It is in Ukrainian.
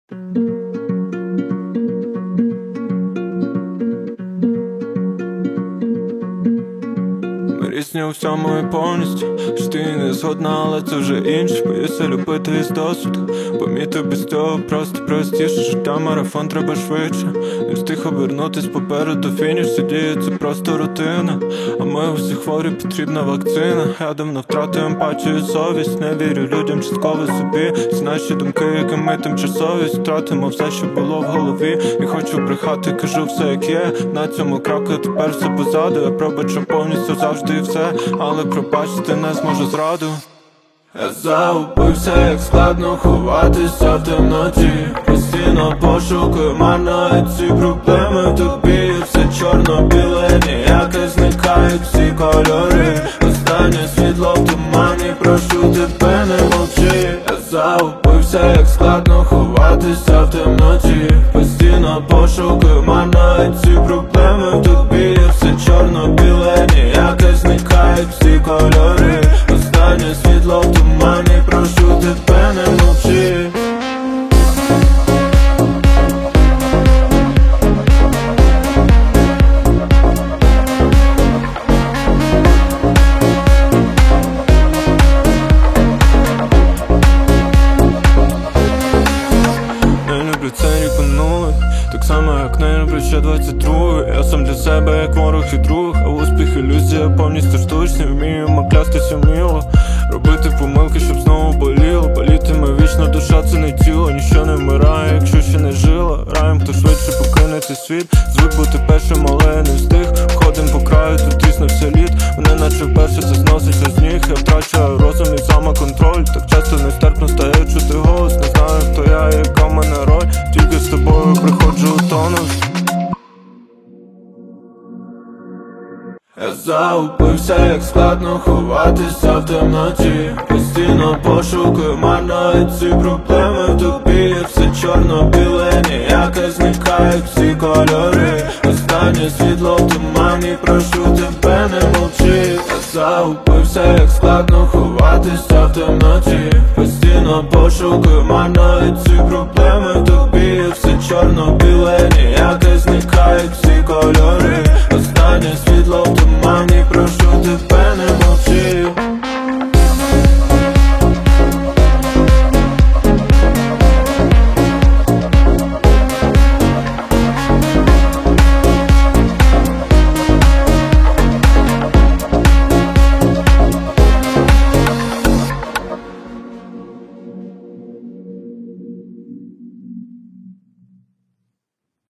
Ми різні у всьому і повністю, що ти не згодна, але це вже інше. Боюся любити із досвіду, помітив без цього просто простіше. Життя марафон, треба швидше. Не встиг обернутись попереду фініш. Все діє, це просто рутина. А ми усі хворі, потрібна вакцина. Я давно втратив емпатію, совість. Не вірю людям, частково собі. Ці наші думки, які ми тимчасовість. Втратимо все, що було в голові. Не хочу брехати, кажу все як є. На цьому кроку тепер все позаду. Я пробачу повністю завжди і все, але пробачити не зможу зраду. Я загубився, як складно ховатися в темноті. Постійно пошукую марно, і ці проблеми в тобі. Все чорно-біле, ніяке зникають всі кольори. Останнє світло в тумані, прошу тебе, не мовчи. Я загубився, як складно ховатися в темноті. Постійно пошукую марно, і ці проблеми в тобі. Все чорно-біле, ніяке зникають всі кольори. Останнє світло в тумані, прошу тебе, не мовчи. Не люблю це рік минулих, так само як не люблю ще 22. Я сам для себе як ворог і друг, а успіх ілюзія повністю штучні. Вміємо клястися вміло, робити помилки, щоб знову боліло. Болітиме вічно, душа це не тіло. Ніщо не вмирає, якщо ще не жило. Раєм, хто швидше покине цей світ. Звик бути першим, але я не встиг. Ходим по краю, тут тісно все лід. Мене наче вперше це зноситься з ніг. Я втрачаю розум і самоконтроль. Так часто нестерпно стає чути голос. Не знаю, хто я і яка в мене роль. Тільки з тобою приходжу у тонус. Я загубився, як складно ховатися в темноті. Постійно пошукую марно, і ці проблеми в тобі. Все чорно-біле, ніяке зникають всі кольори. Останнє світло в тумані, прошу тебе, не мовчи. Я загубився, як складно ховатися в темноті. Постійно пошукую марно, і ці проблеми в тобі. Все чорно-біле, ніяке зникають всі кольори. Останнє світло в тумані, прошу тебе.